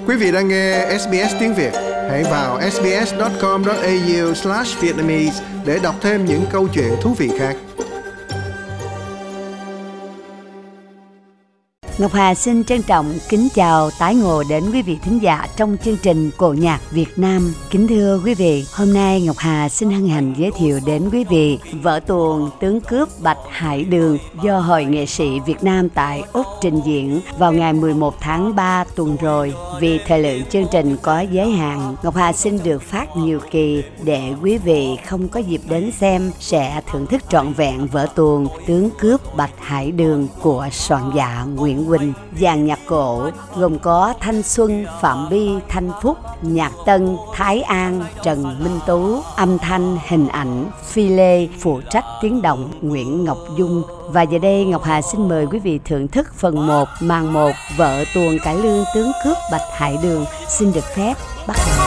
Quý vị đang nghe SBS tiếng Việt. Hãy vào sbs.com.au/vietnamese để đọc thêm những câu chuyện thú vị khác. Ngọc Hà xin trân trọng kính chào tái ngộ đến quý vị thính giả trong chương trình Cổ nhạc Việt Nam. Kính thưa quý vị, hôm nay Ngọc Hà xin hân hạnh giới thiệu đến quý vị vở tuồng Tướng cướp Bạch Hải Đường do Hội Nghệ sĩ Việt Nam tại Úc trình diễn vào ngày 11 tháng 3 tuần rồi. Vì thời lượng chương trình có giới hạn, Ngọc Hà xin được phát nhiều kỳ để quý vị không có dịp đến xem sẽ thưởng thức trọn vẹn vở tuồng Tướng cướp Bạch Hải Đường của soạn giả Nguyễn Quỳnh. Dàn nhạc cổ gồm có Thanh Xuân, Phạm Bi, Thanh Phúc, nhạc tân Thái An, Trần Minh Tú, âm thanh, hình ảnh, phi lê, phụ trách tiếng động Nguyễn Ngọc Dung. Và giờ đây Ngọc Hà xin mời quý vị thưởng thức phần 1, màn 1, vở tuồng cải lương Tướng cướp Bạch Hải Đường. Xin được phép bắt đầu.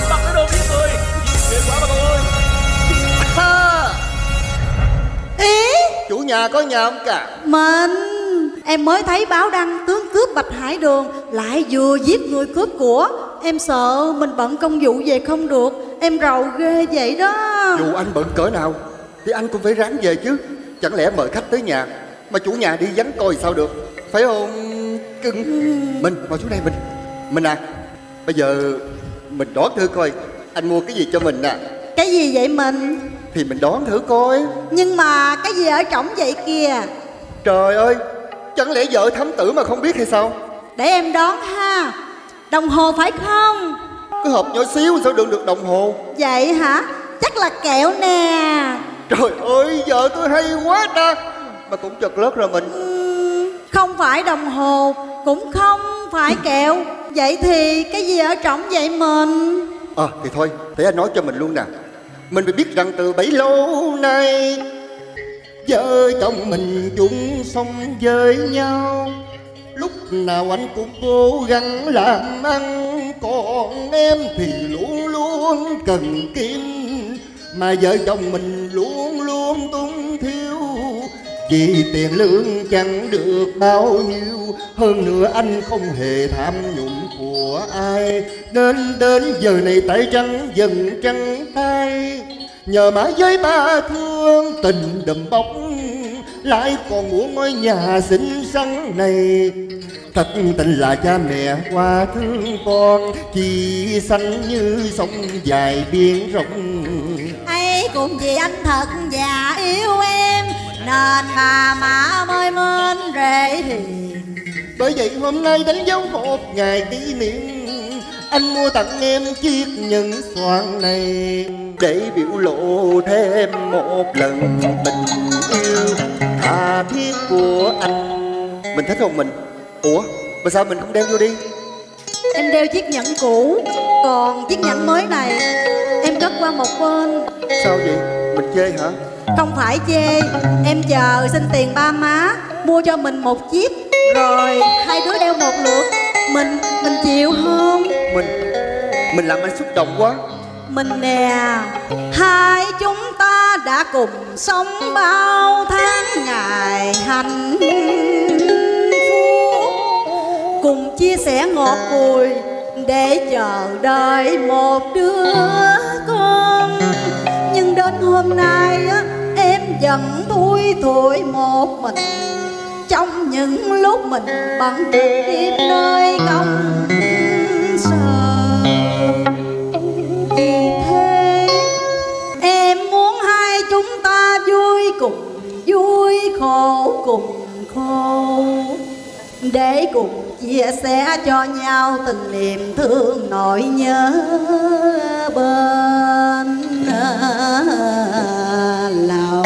Ý, Chủ nhà có nhà không cả? em mới thấy báo đăng tướng cướp Bạch Hải Đường lại vừa giết người cướp của. Em sợ mình bận công vụ về không được. Em rầu ghê vậy đó. Dù anh bận cỡ nào thì anh cũng phải ráng về chứ. Chẳng lẽ mời khách tới nhà mà chủ nhà đi vắng coi sao được, phải không cưng? Mình ngồi xuống đây. Mình à, bây giờ mình đoán thử coi anh mua cái gì cho mình nè. Cái gì vậy mình? Thì mình đoán thử coi. Nhưng mà cái gì ở trỏng vậy kìa? Trời ơi, chẳng lẽ vợ thám tử mà không biết hay sao? Để em đoán ha. Đồng hồ phải không? Cái hộp nhỏ xíu sao đựng được đồng hồ? Vậy hả? Chắc là kẹo nè. Trời ơi, vợ tôi hay quá ta. Mà cũng chật lớt rồi mình. Không phải đồng hồ, cũng không phải kẹo. Vậy thì cái gì ở trỏng vậy mình? Thì thôi, để anh nói cho mình luôn nè. Mình phải biết rằng từ bấy lâu nay vợ chồng mình chung sống với nhau, lúc nào anh cũng cố gắng làm ăn, còn em thì luôn luôn cần kim. Mà vợ chồng mình luôn luôn túng thiếu, vì tiền lương chẳng được bao nhiêu. Hơn nữa anh không hề tham nhũng của ai, nên đến giờ này tay trắng dần trắng tay. Nhờ mãi với ba thương tình đùm bốc, lại còn mua ngôi nhà xinh xắn này. Thật tình là cha mẹ qua thương con, chỉ xanh như sông dài biển rộng. Ấy cũng vì anh thật và yêu em, nên mà mới mến rể hiền. Bởi vậy hôm nay đánh dấu một ngày kỷ niệm, anh mua tặng em chiếc nhẫn xoàn này, để biểu lộ thêm một lần tình yêu tha thiết của anh. Mình thích không mình? Ủa, mà sao mình không đeo vô đi? Em đeo chiếc nhẫn cũ, còn chiếc nhẫn mới này em cất qua một bên. Sao vậy? Mình chê hả? Không phải chê, em chờ xin tiền ba má mua cho mình một chiếc, rồi hai đứa đeo một lượt. Mình chịu không? Mình làm anh xúc động quá. Mình nè, hai chúng ta đã cùng sống bao tháng ngày hạnh phúc, cùng chia sẻ ngọt bùi để chờ đợi một đứa con. Nhưng đến hôm nay á, em vẫn thui thủi một mình, trong những lúc mình bận trực tiếp nơi công sở. Vì thế em muốn hai chúng ta vui cùng vui, khổ cùng khổ, để cùng chia sẻ cho nhau tình niềm thương nỗi nhớ bên lòng.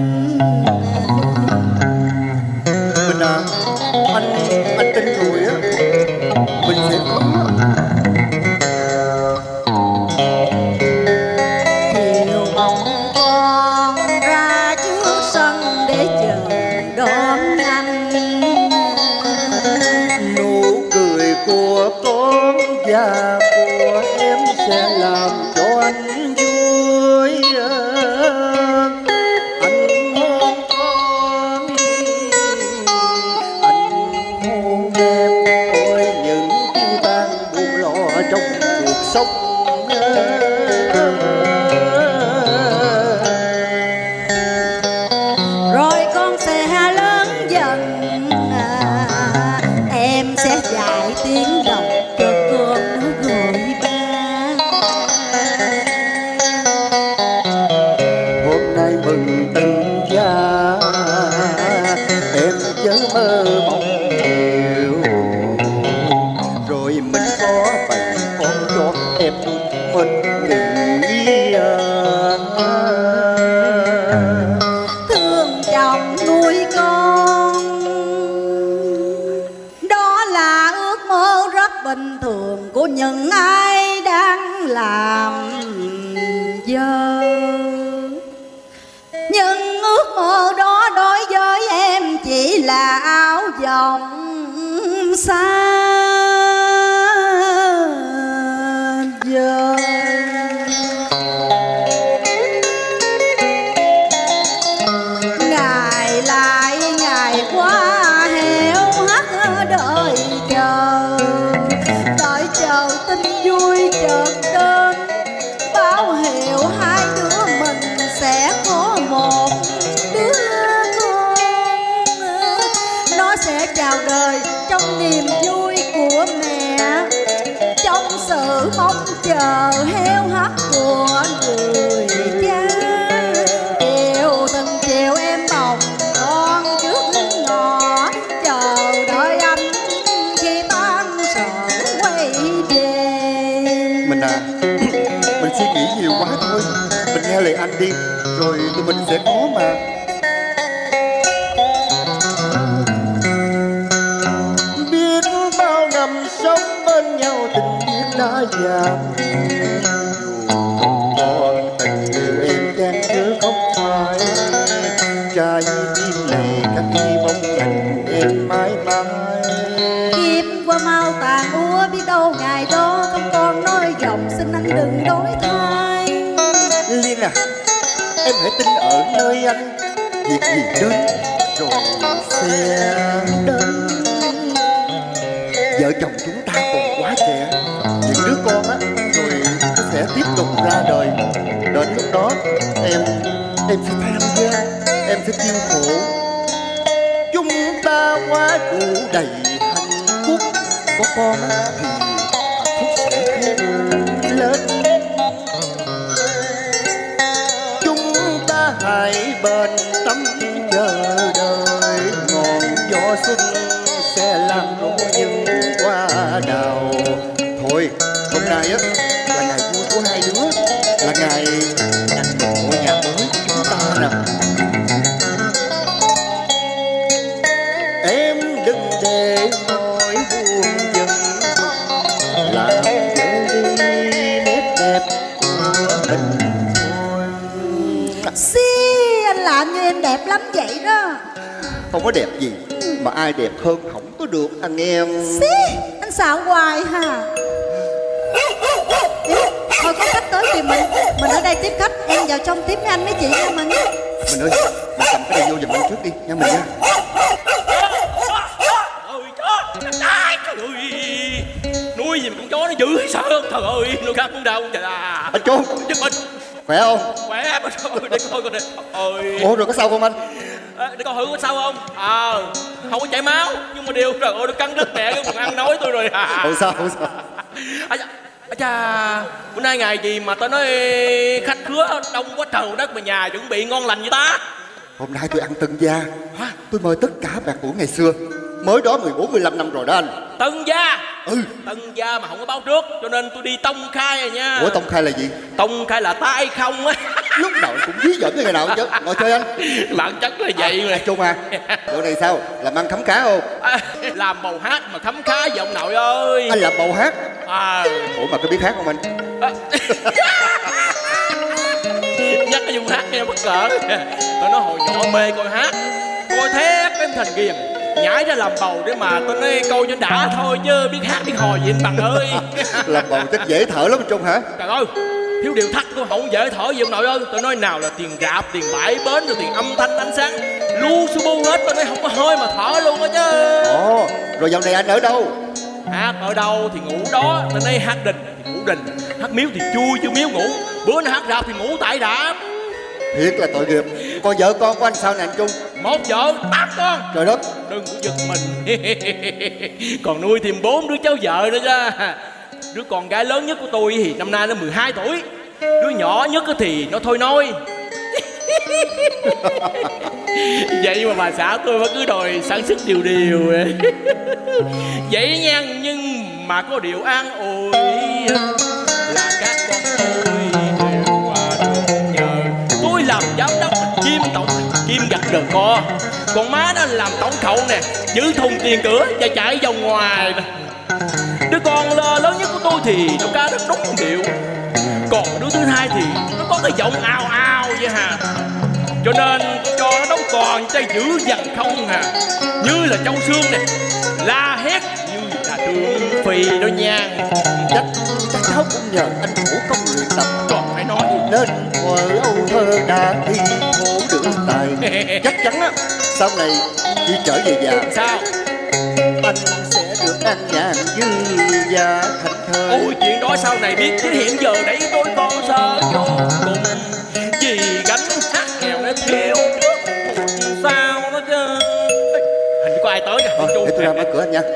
Anh tin rồi á. anh vui, anh hôn con, anh hôn em, ôi những tiêu tan buồn lo trong cuộc sống. Rồi con sẽ lớn dần, em sẽ dạy tiếng đồng cho con nó gọi ba. Hôm nay mừng tân gia, em chớ mơ mộng nhiều, rồi mình có bầy con cho em mình nghỉ. Thương chồng nuôi con, đó là ước mơ rất bình thường của những ai đang làm giờ. Nhưng ước mơ đó đối với em chỉ là áo dòng xa vời. Ngày lại ngày qua héo hắt đợi chờ, đợi chờ tin vui chợt đến, báo hiệu hai đứa mình sẽ có một đứa con. Nó sẽ chào đời trong niềm vui của mẹ, trong sự mong chờ heo hắt của người cha. Chiều từng chiều em bồng con trước ngõ, chờ đợi anh khi tan sở quay về. Mình à, mình suy nghĩ nhiều quá thôi. Mình nghe lời anh đi, rồi tụi mình sẽ có mà. Biết bao năm sống bên nhau, tình biết đã già. Dù còn tình yêu em gian chứ không phải, trái tim này khắc ghi bóng hình em mãi mãi. Kiếp qua mau tàn úa, biết đâu ngày đó không còn nói giọng xin anh đừng đổi thay. Liên à, em hãy tin ở nơi anh, việc gì đến rồi sẽ đến. Vợ chồng chúng ta còn quá trẻ, những đứa con á rồi nó sẽ tiếp tục ra đời. Đến lúc đó em sẽ tham gia, em sẽ chịu khổ. Chúng ta quá đủ đầy hạnh phúc, có con á thì hạnh phúc sẽ thêm lớn. Chúng ta hãy bền tâm chờ đợi, ngọn gió xuân sẽ làm nổ những hoa đào. Thôi hôm nay á là ngày vui của hai đứa, là ngày đặt ngôi nhà mới của chúng ta nè. Em đừng để nỗi buồn dần làm dịu đi nét đẹp của mình thôi. Xí, anh làm như em đẹp lắm vậy đó. Không có đẹp gì, mà ai đẹp hơn không có được anh em. Xí, anh xạo hoài ha. Thôi có khách tới thì mình ở đây tiếp khách, em vào trong tiếp với anh mấy chị nha mình. Mình ơi, mình cầm cái này vô giùm anh trước đi nha mình nha. Trời ơi, nuôi gì mà con chó nó dữ hay sao? Trời ơi, nuôi khác cũng đau trời à. Anh Trung, Giúp mình. khỏe không? Khỏe mà thôi, để coi coi nè. Ôi. Ủa rồi có sao không anh? Để coi thử có sao không? Không có chảy máu, nhưng mà điều trời ơi nó cắn đứt mẹ cái phần ăn nói tôi rồi. Không sao, không sao. Chà, bữa nay ngày gì mà tao nói khách khứa đông quá trời đất mà nhà chuẩn bị ngon lành vậy ta? Hôm nay tôi ăn tân gia. Tôi mời tất cả bạn cũ ngày xưa. Mới đó 14-15 năm rồi đó anh. Tân gia? Ừ. Tân gia mà không có báo trước, cho nên tôi đi tông khai rồi nha. Ủa tông khai là gì? Tông khai là tay không á. Lúc nào cũng dí dẫn cái ngày nào chứ. Ngồi chơi anh. Bản chất là vậy mà. Trung à, bữa này sao? Làm ăn khấm khá không? Làm bầu hát mà khấm khá vậy ông nội ơi. Anh làm bầu hát? Ủa mà có biết hát không anh? Nhắc cái vụ hát nghe bất ngờ. Tao nói hồi nhỏ mê coi hát, coi thét em thành ghiền, nhảy ra làm bầu để mà tôi nói câu cho đã thôi chứ biết hát biết hò gì anh bằng ơi. Làm bầu chắc dễ thở lắm Trung hả? Trời ơi, thiếu điều thắt tôi không dễ thở gì ông nội ơi. Tôi nói nào là tiền rạp, tiền bãi bến, rồi tiền âm thanh ánh sáng, lu su bu hết. Tôi nói không có hơi mà thở luôn á chứ. Ồ, rồi dạo này anh ở đâu? Hát ở đâu thì ngủ đó. Tôi nói hát đình thì ngủ đình, hát miếu thì chui chứ miếu ngủ. Bữa nay hát rạp thì ngủ tại rạp. Thiệt là tội nghiệp. Còn vợ con của anh sao nè anh Trung? 1 vợ 8 con. Trời đất. Đừng có giật mình. Còn nuôi thêm 4 đứa cháu vợ nữa chứ. Đứa con gái lớn nhất của tôi thì năm nay nó 12 tuổi. Đứa nhỏ nhất thì nó thôi nôi. Vậy mà bà xã tôi vẫn cứ đòi sản xuất điều. Vậy nha, nhưng mà có điều an ủi là các con tôi đều nhờ tôi làm giám đốc chim tổng chim gặt đờ co, còn má nó làm tổng khẩu nè, giữ thùng tiền cửa và chạy vòng ngoài. Đứa con lớn nhất của tôi thì nó ca rất đúng điệu, còn đứa thứ hai thì nó có cái giọng ào ào vậy hà. Cho nên cho nó đóng còn cho giữ dằn không hà, như là Châu Sương nè, la hét như là Trương Phi đó nha. Chắc cháu cũng nhờ anh thủ công luyện tập. Còn phải nói nên thuở âu thơ đã thi thố được tài. Chắc chắn á, sau này khi trở về già sao anh sẽ được an nhàn dư và thành thơi. ôi chuyện đó sau này biết, chứ hiện giờ đấy tôi còn sợ vô cùng, vì gánh hát nghèo nó thiếu sao nó chứ. Hình như có ai tới kìa. Để tôi ra mở cửa anh nha.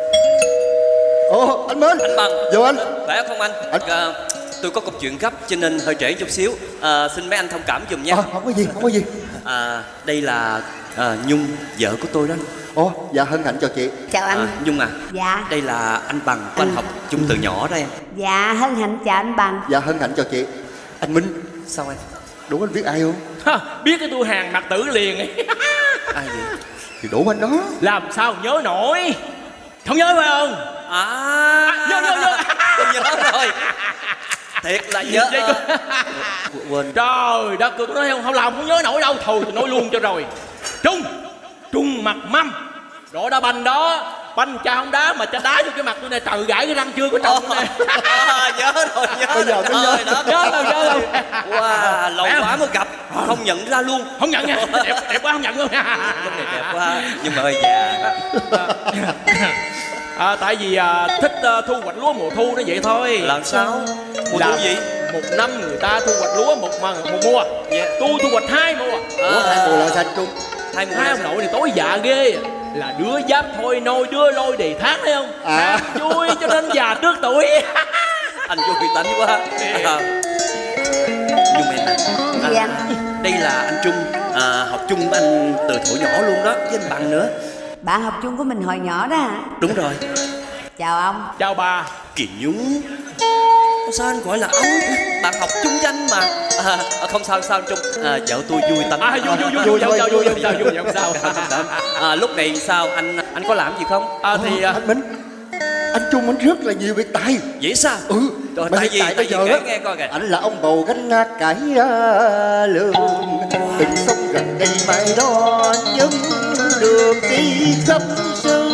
Ồ anh Mến. Anh Bằng. Vô anh. Khỏe không anh? Tôi có câu chuyện gấp cho nên hơi trễ chút xíu. Xin mấy anh thông cảm giùm nha. Không có gì, không có gì. Đây là Nhung, vợ của tôi đó. Ồ, dạ hân hạnh chào chị. Chào anh. Nhung à. Dạ. Đây là anh Bằng của anh học chung từ nhỏ đó em. Dạ hân hạnh chào anh Bằng. Dạ hân hạnh chào chị. Anh Minh. Sao anh? Đủ anh biết ai không? Biết cái tôi hàng mặt tử liền ấy. Ai vậy? Thì đủ anh đó. Làm sao nhớ nổi. Không nhớ phải không? Nhớ. Tôi nhớ rồi. Thiệt là nhớ. Quên. Trời đất, tôi nói không làm không nhớ nổi đâu. Thôi tôi nói luôn cho rồi. Trung mặt mâm. Rồi đá banh đó. Banh cha không đá mà cha đá vô cái mặt tôi này, trời gãy cái răng chưa có trồng này. Nhớ rồi. Bây giờ mới nhớ. Nhớ rồi. Wow, lâu quá mới gặp. Không nhận ra luôn. Không nhận nha. Đẹp quá không nhận luôn. Cái này đẹp quá. Nhưng mà hơi già. Tại vì thích thu hoạch lúa mùa thu nó vậy thôi. Làm sao? Mùa thu gì? Một năm người ta thu hoạch lúa một mùa. Tôi thu hoạch 2 mùa. Ủa 2 mùa là sao anh Trung? 2 mùa. Hai ông nội này tối dạ ghê. Là đứa giáp thôi nôi, đứa lôi đề tháng thấy không? Vui cho nên già trước tuổi. Anh vui tánh quá. Nhưng em Gì anh? đây là anh Trung, học chung với anh từ thuở nhỏ luôn đó, với anh Bằng nữa. Bạn học chung của mình hồi nhỏ đó hả? Đúng rồi. Chào ông. Chào bà. Kỳ Nhung. Sao anh gọi là ông? Bạn học chung với anh mà. Không sao anh Trung. Vợ tôi vui tánh. Vui không sao. Lúc này sao anh có làm gì không? Thì anh Minh, anh Trung anh rất là nhiều việc tài. Vậy sao? Rồi, mà tại hiện vì bây giờ kể nghe coi kìa. anh là ông bầu gánh cải lương, tình sống gần đây mai đó nhưng được đi khắp xứ.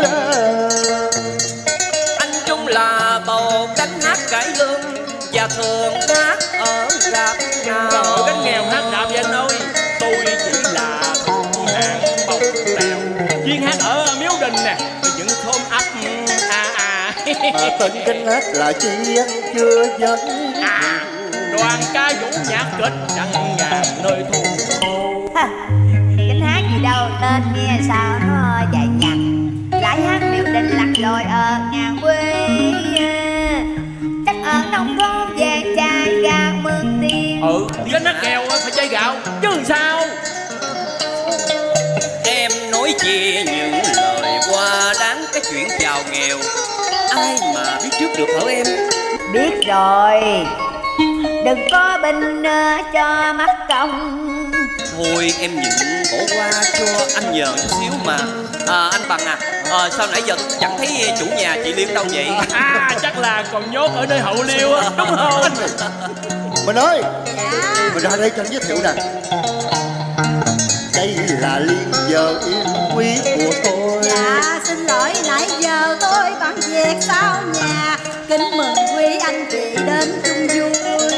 Anh Trung là bầu gánh hát cải lương và thường hát ở rạp nào. Trời, gánh nghèo hát rạp vậy anh ơi. Tôi chỉ là thuộc hạng bầu tèo, chuyên hát ở Miếu Đình nè, những thôn ấp Mà tên gánh hát là chi anh chưa dẫn. đoàn ca vũ nhạc kịch đăng ngàn nơi thu. Gánh hát gì đâu, tên nghe sao nó dài dặt. Lại hát Miếu Đình lặn lội ở nhà quê, chắc ở nông thôn về chai gà mương tiền. Gánh hát nghèo phải chai gạo chứ sao. Em nói về những lời qua đáng cái chuyện giàu nghèo, ai mà biết trước được hả em? Biết rồi, đừng có bình cho mắt công. Thôi em nhịn bỏ qua cho anh nhờ chút xíu mà. Anh Bằng sao nãy giờ chẳng thấy chủ nhà chị Liên đâu vậy? Chắc là còn nhốt ở nơi Hậu Liêu á, đúng không? Mình ơi, mình ra đây cho anh giới thiệu nè. Đây là Liên vợ yêu quý của tôi. Dạ xin lỗi nãy giờ tôi bận việc sau nhà, kính mừng quý anh chị đến chung vui.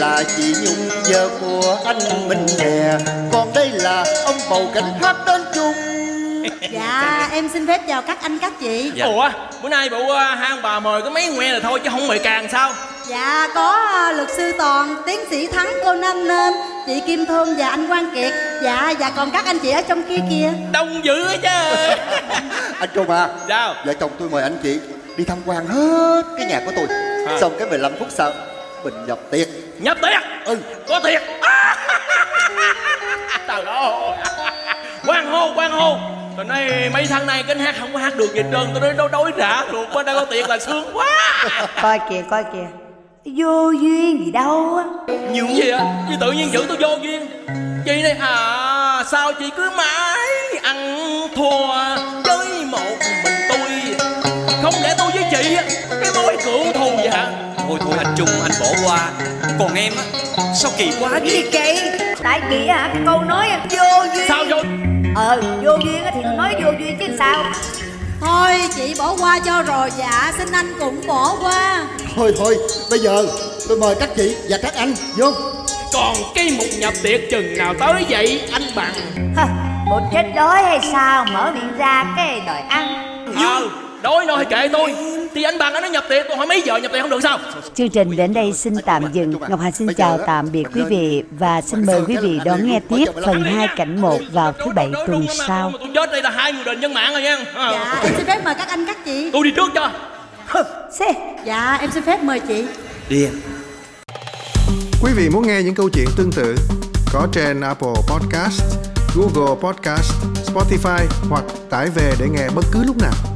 là chị Nhung vợ của anh Minh nè, còn đây là ông bầu cảnh hát tên chung. Dạ em xin phép chào các anh các chị. Dạ. Ủa bữa nay bộ hai ông bà mời có mấy ngoe là thôi chứ không mời càng sao? Dạ có luật sư Toàn, tiến sĩ Thắng, cô Năm Nên, chị Kim Thơm và anh Quang Kiệt. Dạ còn các anh chị ở trong kia kìa. Đông dữ á chứ. Anh Trung à, Sao? vợ chồng tôi mời anh chị đi tham quan hết cái nhà của tôi. Xong cái 15 phút sau mình nhập tiệc. Nhập tiệc? Ừ. Có tiệc. Trời ơi. Quang hô. Tụi nay mấy tháng nay cánh hát không có hát được gì trơn. Tôi nói đói rã ruột quá, đang có tiệc là sướng quá. Coi kìa, vô duyên gì đâu á. Nhiều gì ạ? Chứ tự nhiên giữ tôi vô duyên. Chị này sao chị cứ mãi ăn thua với một mình tôi, không để tôi với chị cái mối cựu thù vậy hả? Thôi anh Trung, anh bỏ qua. Còn em á, sao kỳ quá vậy? Gì kỳ? Tại vì cái câu nói vô duyên. Sao vô? Vô duyên thì nói vô duyên chứ sao. Thôi chị bỏ qua cho rồi. Dạ xin anh cũng bỏ qua. Thôi bây giờ tôi mời các chị và các anh vô. Còn cái mục nhập tiệc chừng nào tới vậy anh Bằng? Bộ chết đói hay sao mở miệng ra cái đòi ăn. Đói nói kệ tôi. Thì anh Bằng nó nhập tiệc, tôi hỏi mấy giờ nhập tiệc không được sao? Chương trình đến đây xin tạm dừng. Ngọc Hà xin chào tạm biệt quý vị và xin mời quý vị đón nghe tiếp phần 2 cảnh 1 vào thứ Bảy tuần sau. Tôi chết đây là 2 người đền nhân mạng rồi nha. Dạ em xin phép mời các anh các chị. Tôi đi trước cho. Dạ em xin phép mời chị. Đi em. Quý vị muốn nghe những câu chuyện tương tự có trên Apple Podcast, Google Podcast, Spotify hoặc tải về để nghe bất cứ lúc nào.